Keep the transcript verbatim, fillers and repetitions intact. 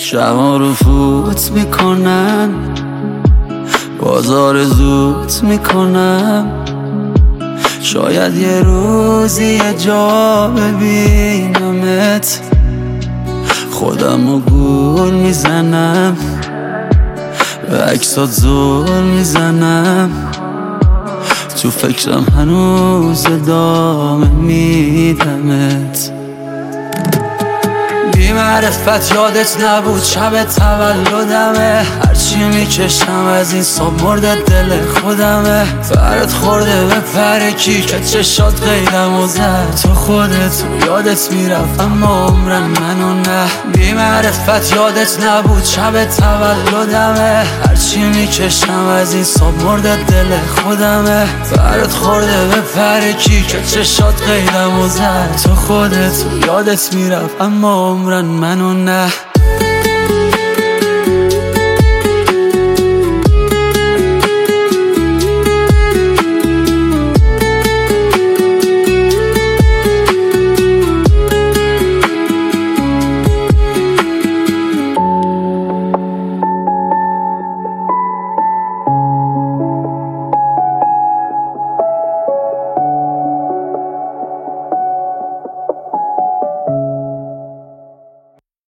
شبا رو فوت میکنم، بازار زود میکنم، شاید یه روزی یه جا ببینمت، خودم رو گول میزنم، به عکسات زول میزنم، تو فکرم هنوز ادامه میدمت. بی معرفت یادت نبود شب تولدمه، هرچی میکشم از این صبح مرد دل خودمه، فرد خورده به پرکی که چشات قیدم و زد، تو خودت یادت میرفت اما عمرن منو نه. بی معرفت یادت نبود شب تولدمه، هرچی میکشم از این صبح مرد دل خودمه، فرد خورده به پرکی که چشات قیدم و زد، تو خودت یادت میرفت اما عمرن منو نه.